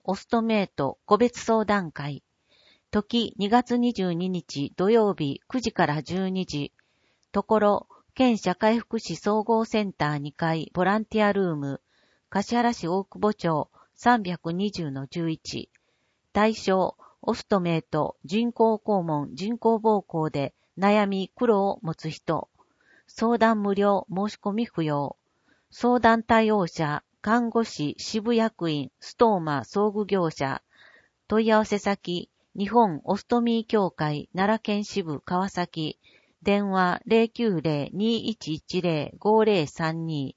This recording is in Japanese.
オストメイト個別相談会。時2月22日土曜日9時から12時。ところ、県社会福祉総合センター2階ボランティアルーム。橿原市大久保町 320-11。対象、オストメイト人工肛門人工膀胱で悩み苦労を持つ人。相談無料申し込み不要。相談対応者、看護師、支部役員、ストーマ装具業者。問い合わせ先、日本オストミー協会奈良県支部川崎。電話 090-2110-5032